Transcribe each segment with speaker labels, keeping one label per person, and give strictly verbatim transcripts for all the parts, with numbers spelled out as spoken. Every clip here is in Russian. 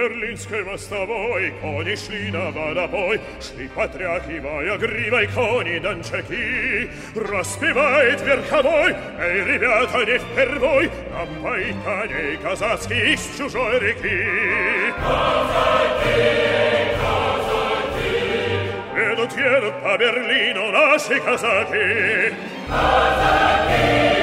Speaker 1: берлинской мостовой кони шли на водопой, шли, потряхивая гривой кони дончаки. Распевает верховой: эй, ребята, не впервой нам поить коней казацких с чужой реки. Казаки, казаки, едут, едут по Берлину наши казаки. Казаки,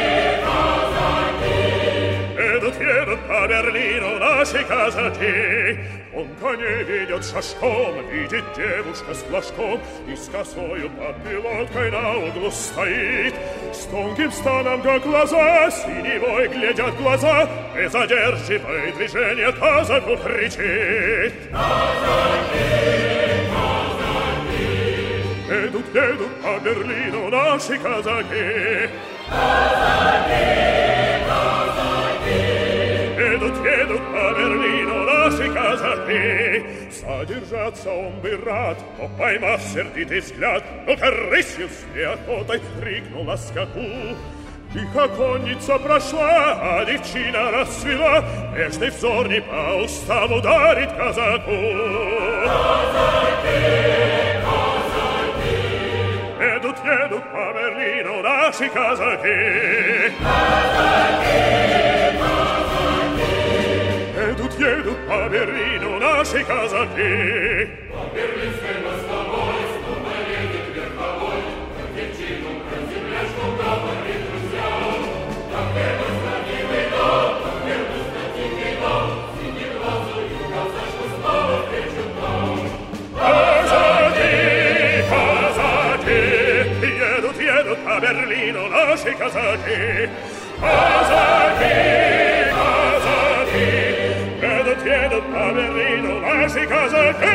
Speaker 1: едут, едут по Берлину наши казаки. Он коней ведет шашком, видит девушка с флажком и с косою под пилоткой на углу стоит. С тонким станом, как глаза, синевой глядят глаза, и задерживая движение казаку кричит: казаки, казаки, едут, едут по Берлину наши казаки. Казаки, едут, едут по Берлину наши казаки. Содержаться он бы рад, но, поймав сердитый взгляд, ну-ка рысью с неохотой крикнул на скаку. Тихо конница прошла, а девчина расцвела, нежный взор не по устам ударит казаку. Казаки, казаки, едут, едут по Берлину наши казаки. Казаки, едут по Берлину наши казаки. По берлинской мостовой снова едет верховой, как девчину про земляшку говорит друзьям. Как верность на милый дом, как верность на тихий дом, синеглазую казачку снова встречу там. Казаки, казаки, едут, едут по Берлину наши казаки. Казаки, едут по Берлину наши казаки.